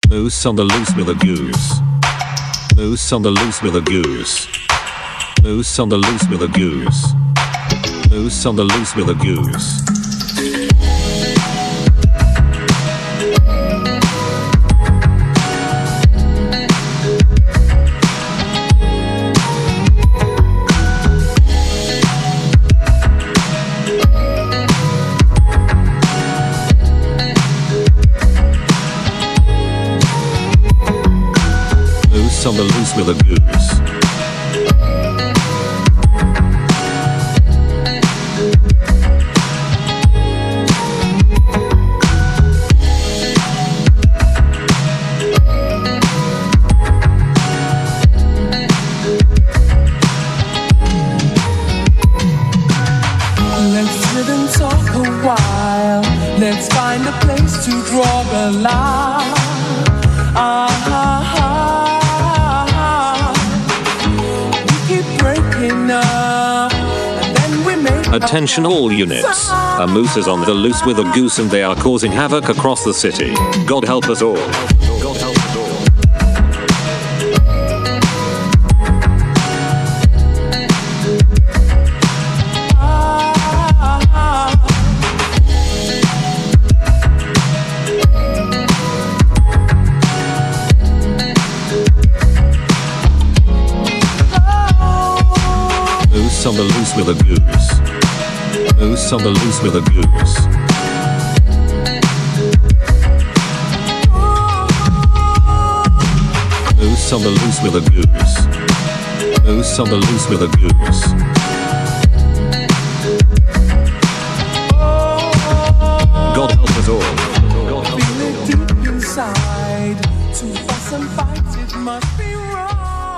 Moose on the loose with a goose. Moose on the loose with a goose. Moose on the loose with a goose. Moose on the loose with a goose. Moose on the loose with a goose. Let's sit and talk a while. Let's find a place to draw the line. We keep breaking up, and then we make Attention all units. A moose is on the loose with a goose and they are causing havoc across the city. God help us all. God help us all. Moose on the loose with a goose. Moose on the loose with a goose. Moose on the loose with a goose. Moose on the loose with a goose. God help us all. God help us all. feel it deep inside. To fuss and fight, it must be wrong.